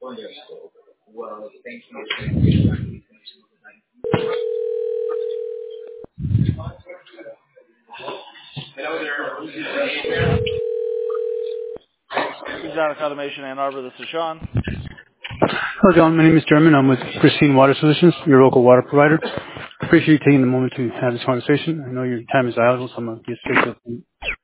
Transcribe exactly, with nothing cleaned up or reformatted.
Exotic Automation Ann Arbor, this is Sean. Hello, John. My name is German. I'm with Pristine Water Solutions, your local water provider. Appreciate you taking the moment to have this conversation. I know your time is valuable, so I'm going to get straight to the point.